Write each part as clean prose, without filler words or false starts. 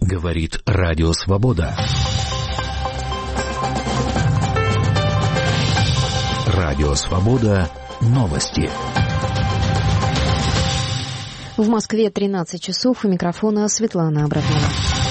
Говорит Радио Свобода. Радио Свобода. Новости. В Москве 13 часов. У микрофона Светлана Абрамова.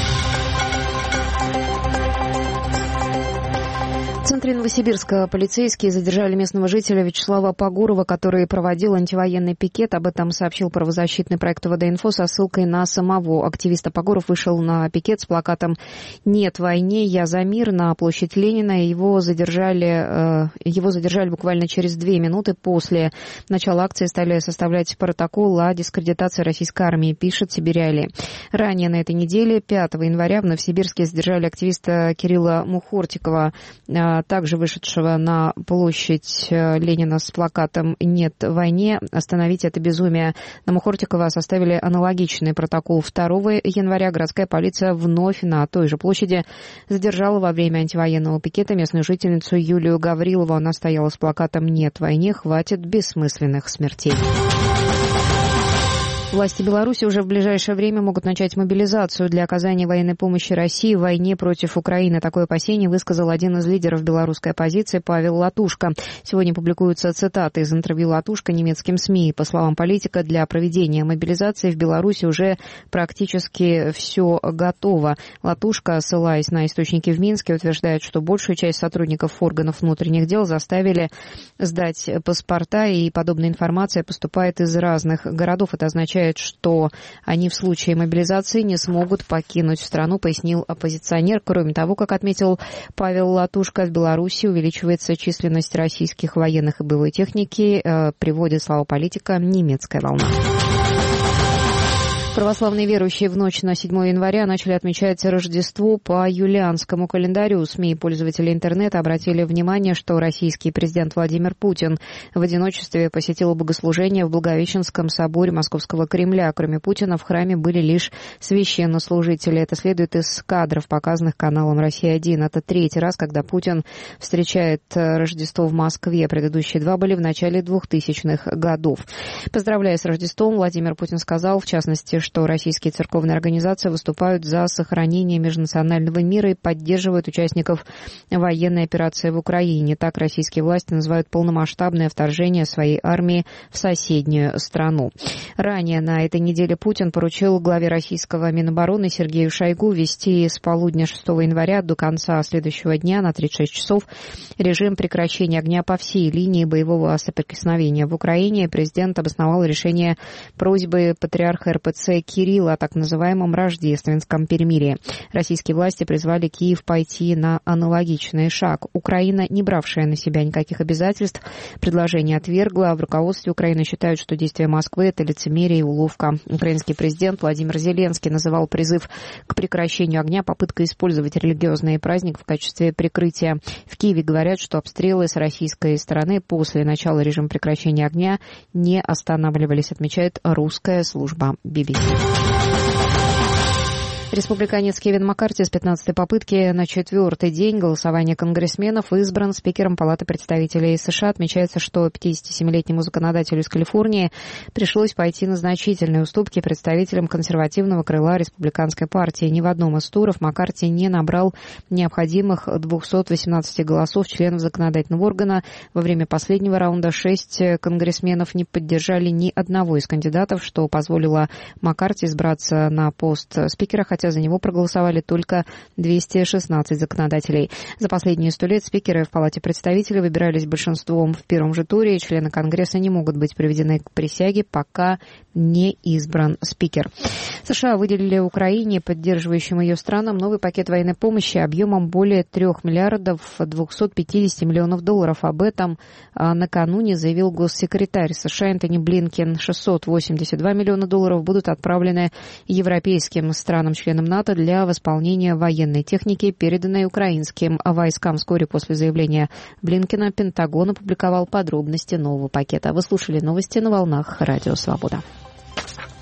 В центре Новосибирска полицейские задержали местного жителя Вячеслава Погурова, который проводил антивоенный пикет. Об этом сообщил правозащитный проект ВД-Инфо со ссылкой на самого активиста. Погуров вышел на пикет с плакатом «Нет войне, я за мир» на площадь Ленина. Его задержали буквально через 2 минуты после начала акции. Стали составлять протокол о дискредитации российской армии, пишет Сибиряли. Ранее на этой неделе, 5 января, в Новосибирске задержали активиста Кирилла Мухортикова, также вышедшего на площадь Ленина с плакатом «Нет войне, остановить это безумие». На Мухортикова составили аналогичный протокол. 2 января городская полиция вновь на той же площади задержала во время антивоенного пикета местную жительницу Юлию Гаврилову. Она стояла с плакатом «Нет войне, хватит бессмысленных смертей». Власти Беларуси уже в ближайшее время могут начать мобилизацию для оказания военной помощи России в войне против Украины. Такое опасение высказал один из лидеров белорусской оппозиции Павел Латушко. Сегодня публикуются цитаты из интервью Латушко немецким СМИ. По словам политика, для проведения мобилизации в Беларуси уже практически все готово. Латушко, ссылаясь на источники в Минске, утверждает, что большую часть сотрудников органов внутренних дел заставили сдать паспорта, и подобная информация поступает из разных городов. Это означает, что они в случае мобилизации не смогут покинуть страну, пояснил оппозиционер. Кроме того, как отметил Павел Латушко, в Беларуси увеличивается численность российских военных и боевой техники, приводит слова политика «немецкая волна». Православные верующие в ночь на 7 января начали отмечать Рождество по юлианскому календарю. СМИ и пользователи интернета обратили внимание, что российский президент Владимир Путин в одиночестве посетил богослужение в Благовещенском соборе Московского Кремля. Кроме Путина в храме были лишь священнослужители. Это следует из кадров, показанных каналом «Россия-1». Это 3-й раз, когда Путин встречает Рождество в Москве. Предыдущие 2 были в начале 2000-х годов. Поздравляя с Рождеством, Владимир Путин сказал, в частности, что российские церковные организации выступают за сохранение межнационального мира и поддерживают участников военной операции в Украине. Так российские власти называют полномасштабное вторжение своей армии в соседнюю страну. Ранее на этой неделе Путин поручил главе российского Минобороны Сергею Шойгу ввести с полудня 6 января до конца следующего дня на 36 часов режим прекращения огня по всей линии боевого соприкосновения в Украине. Президент обосновал решение просьбы патриарха РПЦ Кирилла о так называемом рождественском перемирии. Российские власти призвали Киев пойти на аналогичный шаг. Украина, не бравшая на себя никаких обязательств, предложение отвергла. В руководстве Украины считают, что действия Москвы – это лицемерие и уловка. Украинский президент Владимир Зеленский называл призыв к прекращению огня попыткой использовать религиозный праздник в качестве прикрытия. В Киеве говорят, что обстрелы с российской стороны после начала режима прекращения огня не останавливались, отмечает русская служба BBC. Республиканец Кевин Маккарти с 15-й попытки на 4-й день голосования конгрессменов избран спикером Палаты представителей США. Отмечается, что 57-летнему законодателю из Калифорнии пришлось пойти на значительные уступки представителям консервативного крыла республиканской партии. Ни в одном из туров Маккарти не набрал необходимых 218 голосов членов законодательного органа. Во время последнего раунда 6 конгрессменов не поддержали ни одного из кандидатов, что позволило Маккарти избраться на пост спикера, хотя за него проголосовали только 216 законодателей. За последние 100 лет спикеры в Палате представителей выбирались большинством в первом же туре, и члены Конгресса не могут быть приведены к присяге, пока не избран спикер. США выделили Украине, поддерживающим ее странам, новый пакет военной помощи объемом более 3 миллиардов 250 миллионов долларов. Об этом накануне заявил госсекретарь США Энтони Блинкен. 682 миллиона долларов будут отправлены европейским странам-членам НАТО для восполнения военной техники, переданной украинским войскам. Вскоре после заявления Блинкена Пентагон опубликовал подробности нового пакета. Вы слушали новости на волнах Радио Свобода.